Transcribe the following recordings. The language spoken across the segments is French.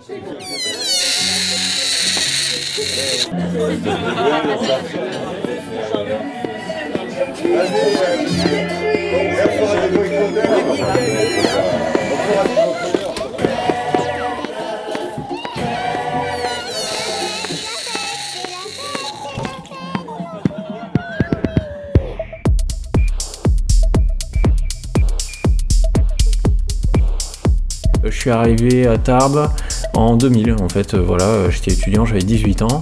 Je suis arrivé à Tarbes en 2000, en fait, voilà, j'étais étudiant, j'avais 18 ans.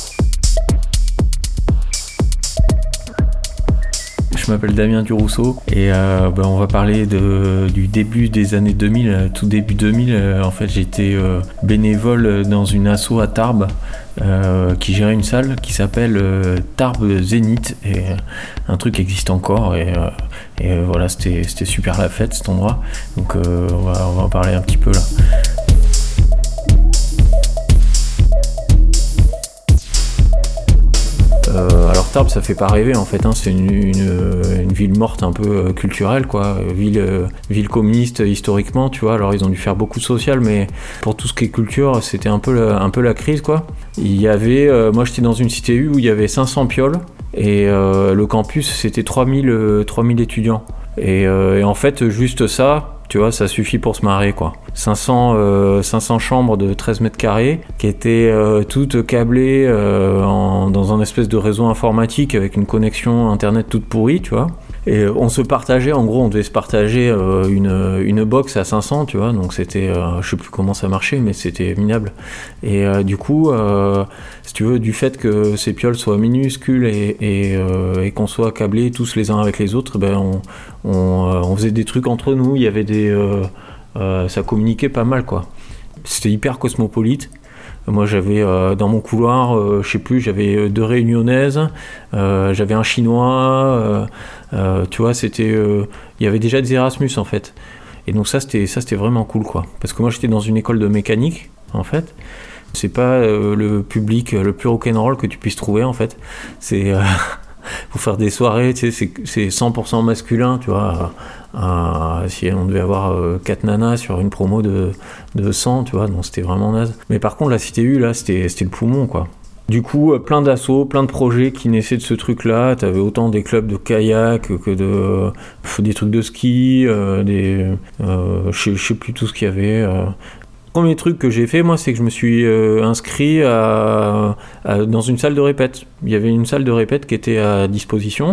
Je m'appelle Damien Durousseau et on va parler du début des années 2000, tout début 2000. En fait, j'étais bénévole dans une asso à Tarbes qui gérait une salle qui s'appelle Tarbes Zénith, et un truc qui existe encore, et voilà, c'était super la fête cet endroit, donc on va en parler un petit peu là. Alors Tarbes, ça fait pas rêver en fait, hein. C'est une ville morte un peu culturelle, quoi, ville communiste historiquement, tu vois. Alors ils ont dû faire beaucoup de social, mais pour tout ce qui est culture, c'était un peu la crise, quoi. Il y avait, moi j'étais dans une cité U où il y avait 500 pioles, et le campus c'était 3000 étudiants. Et en fait, juste ça, tu vois, ça suffit pour se marrer, quoi. 500 chambres de 13 mètres carrés qui étaient toutes câblées dans un espèce de réseau informatique avec une connexion internet toute pourrie, tu vois. Et on se partageait, en gros, on devait se partager une box à 500, tu vois. Donc c'était, je sais plus comment ça marchait, mais c'était minable. Et du coup, si tu veux, du fait que ces pioles soient minuscules et qu'on soit câblés tous les uns avec les autres, ben on faisait des trucs entre nous. Il y avait ça communiquait pas mal, quoi. C'était hyper cosmopolite. Moi, j'avais dans mon couloir, je sais plus, j'avais 2 réunionnaises, j'avais un chinois, tu vois, c'était, il y avait déjà des Erasmus en fait. Et donc ça c'était vraiment cool, quoi. Parce que moi j'étais dans une école de mécanique en fait. C'est pas le public le plus rock'n'roll que tu puisses trouver en fait. C'est pour faire des soirées, tu sais, c'est 100% masculin, tu vois. Si on devait avoir 4 nanas sur une promo de 100, tu vois, donc c'était vraiment naze. Mais par contre, la Cité U, là, c'était le poumon, quoi. Du coup, plein d'assauts, plein de projets qui naissaient de ce truc-là. T'avais autant des clubs de kayak que des trucs de ski, je sais plus tout ce qu'il y avait. Premier truc que j'ai fait, moi, c'est que je me suis inscrit dans une salle de répète. Il y avait une salle de répète qui était à disposition,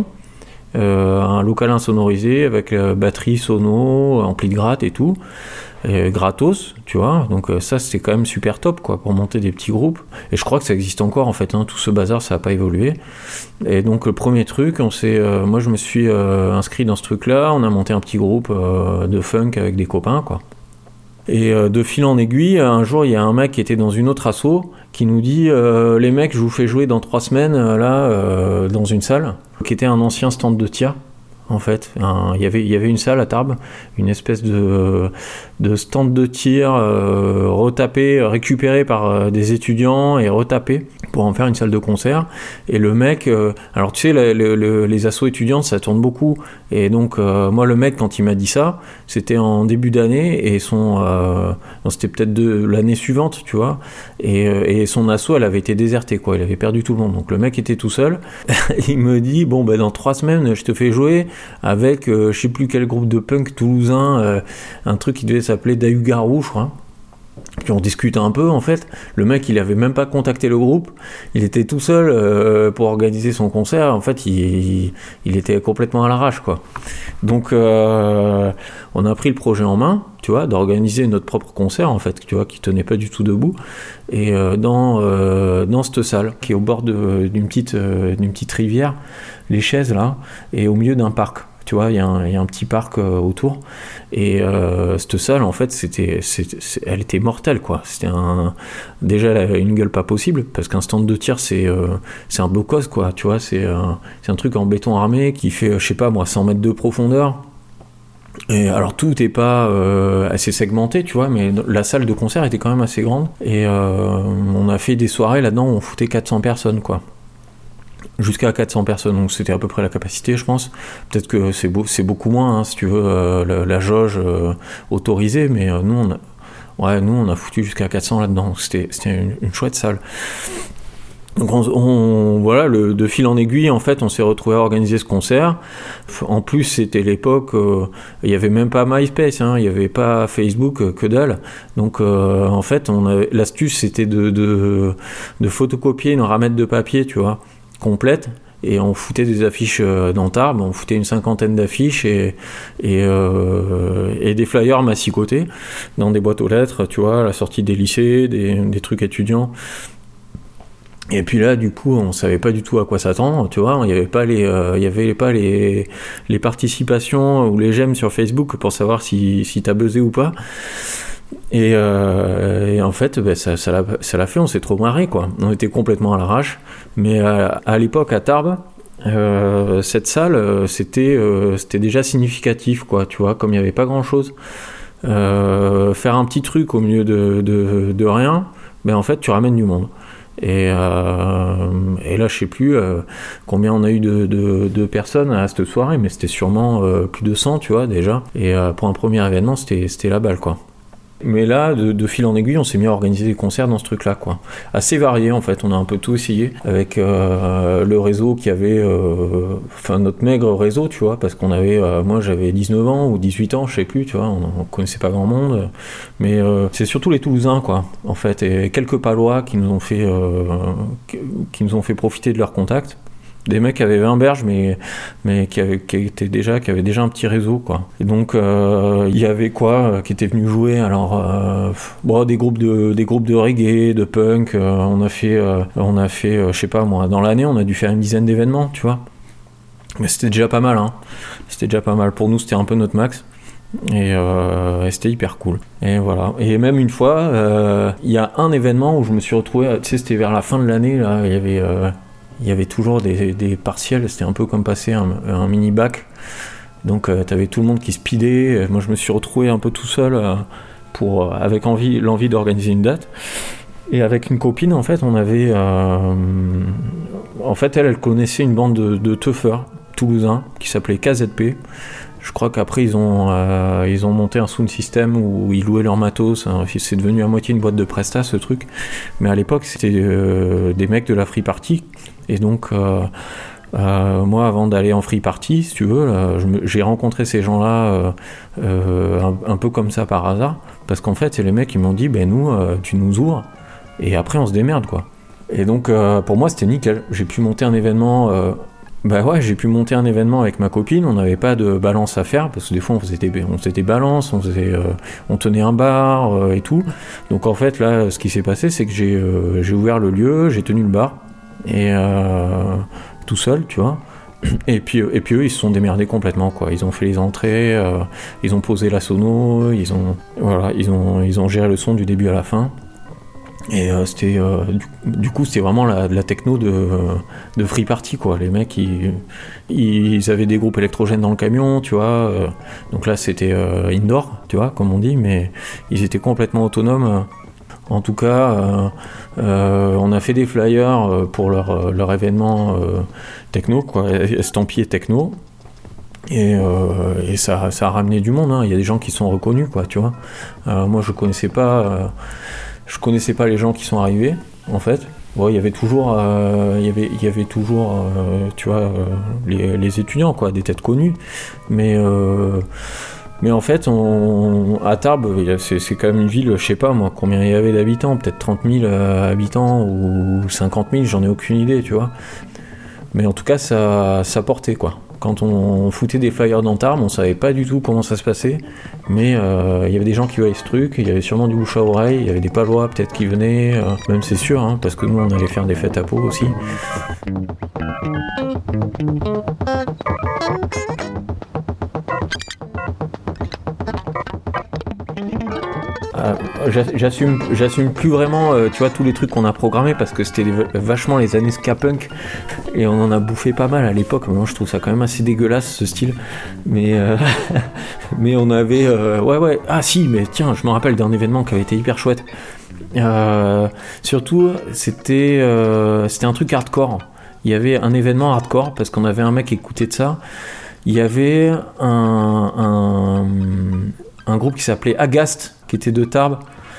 un local insonorisé avec batterie, sono, ampli de gratte et tout, gratos, tu vois. Donc ça, c'était quand même super top, quoi, pour monter des petits groupes. Et je crois que ça existe encore, en fait, hein. Tout ce bazar, ça n'a pas évolué. Et donc le premier truc, moi, je me suis inscrit dans ce truc-là. On a monté un petit groupe de funk avec des copains, quoi. Et de fil en aiguille, un jour, il y a un mec qui était dans une autre asso qui nous dit les mecs, je vous fais jouer dans 3 semaines dans une salle qui était un ancien stand de tir. En fait, il y avait une salle à Tarbes, une espèce de stand de tir retapé, récupéré par des étudiants et retapé pour en faire une salle de concert. Et le mec, alors tu sais, les assos étudiantes, ça tourne beaucoup. Et donc, moi, le mec, quand il m'a dit ça, c'était en début d'année et c'était peut-être de l'année suivante, tu vois. Et son asso, elle avait été désertée, quoi. Il avait perdu tout le monde. Donc le mec était tout seul. Il me dit, bon, dans 3 semaines, je te fais jouer avec je sais plus quel groupe de punk toulousain, un truc qui devait s'appeler Dahu Garou, je crois. Puis on discute un peu, en fait. Le mec, il avait même pas contacté le groupe. Il était tout seul pour organiser son concert. En fait, il était complètement à l'arrache, quoi. Donc, on a pris le projet en main, tu vois, d'organiser notre propre concert, en fait, tu vois, qui tenait pas du tout debout. Et dans cette salle, qui est au bord d'une petite rivière, les chaises, là, et au milieu d'un parc. Tu vois, il y a un petit parc autour. Et cette salle, en fait, elle était mortelle, quoi. C'était déjà, elle avait une gueule pas possible, parce qu'un stand de tir, c'est un blocos, quoi. Tu vois, c'est un truc en béton armé qui fait, je sais pas moi, 100 mètres de profondeur. Et alors, tout n'est pas assez segmenté, tu vois, mais la salle de concert était quand même assez grande. Et on a fait des soirées là-dedans où on foutait 400 personnes, quoi. Jusqu'à 400 personnes, donc c'était à peu près la capacité, je pense. Peut-être que c'est beaucoup moins, hein, si tu veux, la jauge autorisée, mais nous, Ouais, nous on a foutu jusqu'à 400 là-dedans, c'était une chouette salle. Donc voilà, de fil en aiguille, en fait, on s'est retrouvé à organiser ce concert. En plus, c'était l'époque, il n'y avait même pas MySpace, il n'y avait pas Facebook, que dalle. Donc, en fait, l'astuce, c'était de photocopier une ramette de papier, tu vois, complète. Et on foutait des affiches dans Tarbes, on foutait une 50aine d'affiches et des flyers massicotés dans des boîtes aux lettres, tu vois, à la sortie des lycées, des trucs étudiants. Et puis là, du coup, on savait pas du tout à quoi s'attendre, tu vois. Il y avait pas les participations ou les j'aime sur Facebook pour savoir si t'as buzzé ou pas. Et en fait, ça l'a fait. On s'est trop marré, quoi. On était complètement à l'arrache. Mais à l'époque, à Tarbes, cette salle, c'était déjà significatif, quoi. Tu vois, comme il y avait pas grand chose, faire un petit truc au milieu de rien, en fait, tu ramènes du monde. Et là, je sais plus combien on a eu de personnes à cette soirée, mais c'était sûrement plus de 100, tu vois, déjà. Et pour un premier événement, c'était la balle, quoi. Mais là, de fil en aiguille, on s'est mis à organiser des concerts dans ce truc-là, quoi. Assez varié, en fait. On a un peu tout essayé avec le réseau qui avait... notre maigre réseau, tu vois, parce qu'on avait... moi, j'avais 19 ans ou 18 ans, je sais plus, tu vois. On connaissait pas grand monde. Mais c'est surtout les Toulousains, quoi, en fait. Et quelques Palois qui nous ont fait profiter de leur contact. Des mecs qui avaient 20 berges, mais qui avaient déjà un petit réseau, quoi. Et donc il y avait quoi qui était venu jouer. Alors des groupes de reggae, de punk. On a fait je sais pas moi, dans l'année on a dû faire une dizaine d'événements, tu vois. Mais c'était déjà pas mal, hein. C'était déjà pas mal. Pour nous, c'était un peu notre max. Et c'était hyper cool. Et voilà. Et même une fois, il y a un événement où je me suis retrouvé. Tu sais, c'était vers la fin de l'année. Là, il y avait toujours des partiels, c'était un peu comme passer un mini bac. Donc t'avais tout le monde qui speedait. Moi je me suis retrouvé un peu tout seul avec l'envie d'organiser une date. Et avec une copine, en fait, on avait... en fait, elle connaissait une bande de teufeurs toulousains qui s'appelait KZP. Je crois qu'après ils ont monté un sound system où ils louaient leur matos. C'est devenu à moitié une boîte de prestat, ce truc. Mais à l'époque c'était des mecs de la free party. Et donc moi, avant d'aller en free party, si tu veux, j'ai rencontré ces gens-là un peu comme ça par hasard. Parce qu'en fait c'est les mecs qui m'ont dit nous tu nous ouvres et après on se démerde, quoi. Et donc pour moi c'était nickel. J'ai pu monter un événement... j'ai pu monter un événement avec ma copine. On n'avait pas de balance à faire parce que des fois on faisait des balances, on tenait un bar et tout. Donc en fait là, ce qui s'est passé, c'est que j'ai ouvert le lieu, j'ai tenu le bar et tout seul, tu vois. Et puis eux, ils se sont démerdés complètement, quoi. Ils ont fait les entrées, ils ont posé la sono, ils ont géré le son du début à la fin. Et c'était du coup c'était vraiment la techno de free party, quoi. Les mecs ils avaient des groupes électrogènes dans le camion, tu vois, donc là c'était indoor, tu vois, comme on dit, mais ils étaient complètement autonomes. En tout cas on a fait des flyers pour leur événement techno, quoi, estampillé techno. Et ça a ramené du monde, hein. Il y a des gens qui sont reconnus, quoi, tu vois. Moi je connaissais pas les gens qui sont arrivés, en fait. Bon, il y avait toujours, tu vois, les étudiants, quoi, des têtes connues. Mais en fait, à Tarbes, c'est quand même une ville, je sais pas moi, combien il y avait d'habitants, peut-être 30 000 habitants ou 50 000, j'en ai aucune idée, tu vois. Mais en tout cas, ça portait, quoi. Quand on foutait des flyers dans Tarbes, on savait pas du tout comment ça se passait, mais il y avait des gens qui voyaient ce truc, il y avait sûrement du bouche à oreille, il y avait des Palois peut-être qui venaient, même c'est sûr, hein, parce que nous on allait faire des fêtes à Pau aussi. J'assume plus vraiment, tu vois, tous les trucs qu'on a programmés parce que c'était vachement les années ska punk et on en a bouffé pas mal à l'époque. Moi, je trouve ça quand même assez dégueulasse, ce style. Mais on avait, ouais. Ah si, mais tiens, je me rappelle d'un événement qui avait été hyper chouette. Surtout, c'était un truc hardcore. Il y avait un événement hardcore parce qu'on avait un mec qui écoutait de ça. Il y avait un groupe qui s'appelait Agast, qui était de Tarbes,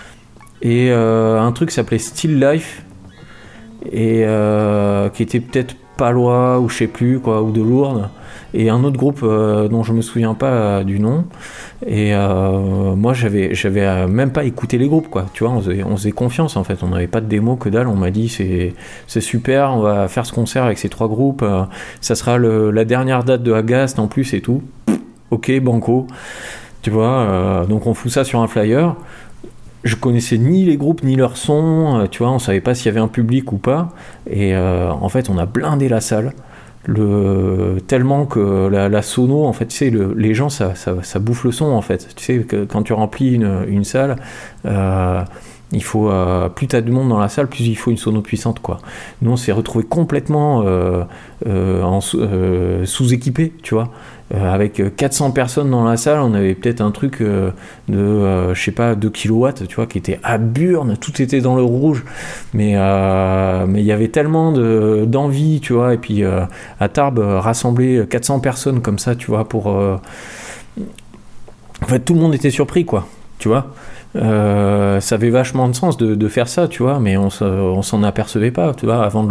et un truc qui s'appelait Still Life, et qui était peut-être palois ou je sais plus quoi, ou de Lourdes, et un autre groupe dont je me souviens pas du nom. Et moi j'avais même pas écouté les groupes, quoi, tu vois, on faisait confiance en fait, on n'avait pas de démo, que dalle. On m'a dit c'est super, on va faire ce concert avec ces 3 groupes, ça sera la dernière date de Agast en plus et tout. Ok, banco, tu vois, donc on fout ça sur un flyer. Je connaissais ni les groupes ni leur son, tu vois, on savait pas s'il y avait un public ou pas, et en fait on a blindé la salle, tellement que la sono, en fait, tu sais, les gens ça bouffe le son, en fait, tu sais, que quand tu remplis une salle, il faut plus t'as de monde dans la salle, plus il faut une sono puissante, quoi. Nous on s'est retrouvés complètement sous-équipés, tu vois, avec 400 personnes dans la salle. On avait peut-être un truc de je sais pas 2 kilowatts, tu vois, qui était à burne, tout était dans le rouge, mais il y avait tellement d'envie, tu vois. Et puis à Tarbes, rassembler 400 personnes comme ça, tu vois, pour en fait tout le monde était surpris, quoi, tu vois. Ça avait vachement de sens de faire ça, tu vois, mais on s'en apercevait pas, tu vois, avant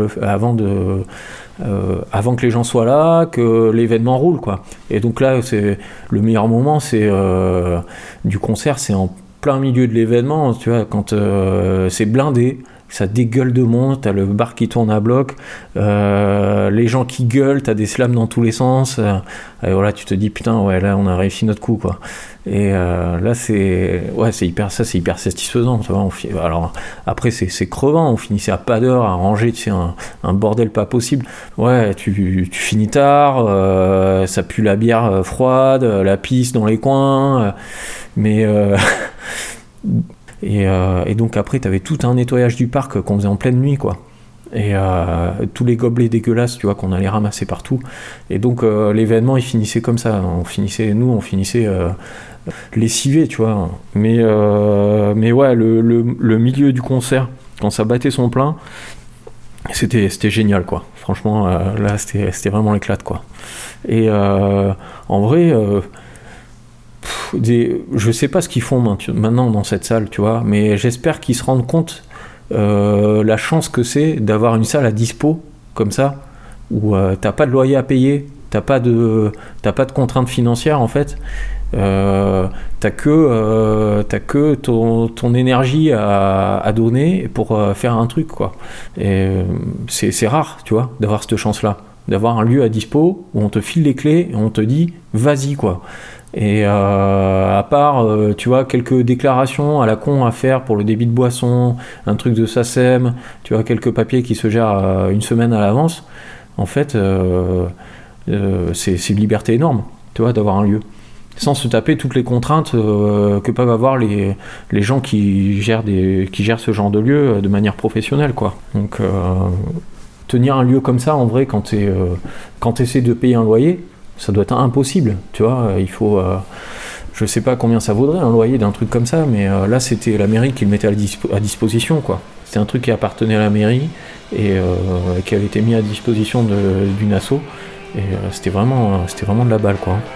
que les gens soient là, que l'événement roule, quoi. Et donc là, c'est le meilleur moment, c'est du concert, c'est en plein milieu de l'événement, tu vois, quand c'est blindé, ça dégueule de monde, t'as le bar qui tourne à bloc, les gens qui gueulent, t'as des slams dans tous les sens, et voilà, tu te dis putain, ouais, là on a réussi notre coup, quoi. Et là c'est hyper satisfaisant, tu vois. Alors après c'est crevant, on finissait à pas d'heure à ranger, tu sais, un bordel pas possible. Ouais, tu finis tard, ça pue la bière froide, la pisse dans les coins, mais et donc après t'avais tout un nettoyage du parc qu'on faisait en pleine nuit, quoi. Et tous les gobelets dégueulasses, tu vois, qu'on allait ramasser partout. Et donc l'événement il finissait comme ça, on finissait lessivé, tu vois. Mais ouais, le milieu du concert, quand ça battait son plein, c'était génial, quoi. Franchement, là c'était vraiment l'éclate, quoi. Et en vrai, je sais pas ce qu'ils font maintenant dans cette salle, tu vois, mais j'espère qu'ils se rendent compte la chance que c'est d'avoir une salle à dispo comme ça, où t'as pas de loyer à payer, t'as pas de contraintes financières, en fait. T'as que ton énergie à donner pour faire un truc, quoi. Et c'est rare, tu vois, d'avoir cette chance là, d'avoir un lieu à dispo où on te file les clés et on te dit vas-y, quoi. Et à part tu vois, quelques déclarations à la con à faire pour le débit de boisson, un truc de SACEM, tu vois, quelques papiers qui se gèrent une semaine à l'avance, en fait c'est une liberté énorme, tu vois, d'avoir un lieu sans se taper toutes les contraintes que peuvent avoir les gens qui gèrent ce genre de lieu de manière professionnelle, quoi. Donc tenir un lieu comme ça, en vrai, quand t'essaies de payer un loyer, ça doit être impossible, tu vois. Il faut je sais pas combien ça vaudrait un loyer d'un truc comme ça, mais là c'était la mairie qui le mettait à disposition, quoi. C'était un truc qui appartenait à la mairie et qui avait été mis à disposition d'une asso, et c'était vraiment de la balle, quoi.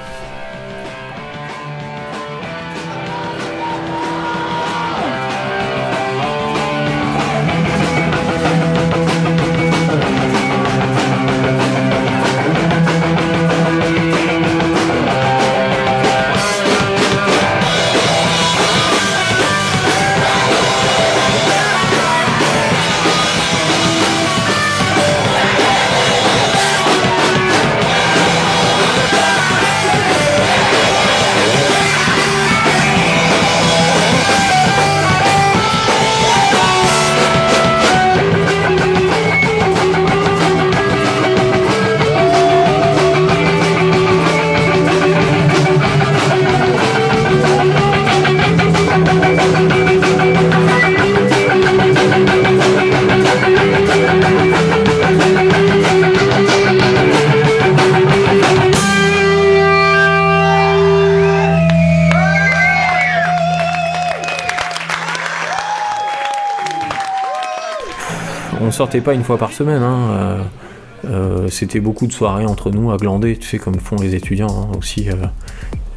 On sortait pas une fois par semaine, hein. C'était beaucoup de soirées entre nous à glander, tu sais, comme font les étudiants, hein, aussi.